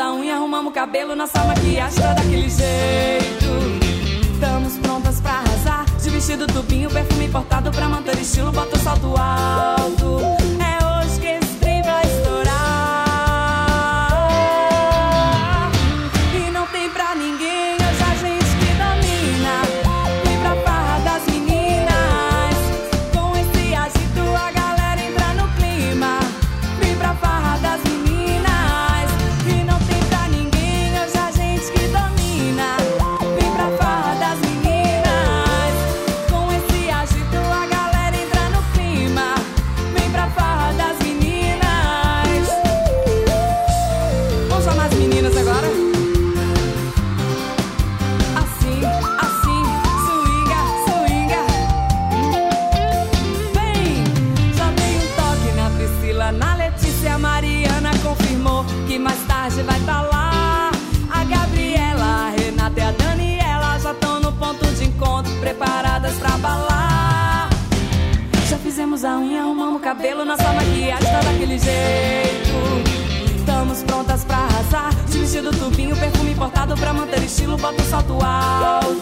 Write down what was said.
a unha, arrumamos o cabelo, nossa maquiagem tá daquele jeito. Estamos prontas pra arrasar, de vestido tubinho, perfume importado pra manter estilo, bota o salto alto. É hoje que esse trem vai estourar. E não tem pra ninguém, hoje a gente que domina. Vem pra farra das meninas, com esse agito a galera entra no clima. Vem pra farra das meninas, e não tem pra ninguém, hoje a gente que domina. Vem pra farra das meninas, com esse agito a galera entra no clima. Vem pra farra das meninas. Vamos chamar as meninas agora? Assim, assim, swinga, swinga. Vem! Já dei um toque na Priscila, na Letícia, a Mariana confirmou que mais tarde vai tá lá. A Gabriela, a Renata e a Daniela já estão no ponto de encontro, preparadas pra balar. Já fizemos a unha, arrumamos o cabelo, nossa maquiagem tá daquele jeito. Estamos prontas pra arrasar, de vestido tubinho, perfume importado pra manter estilo, bota o salto alto.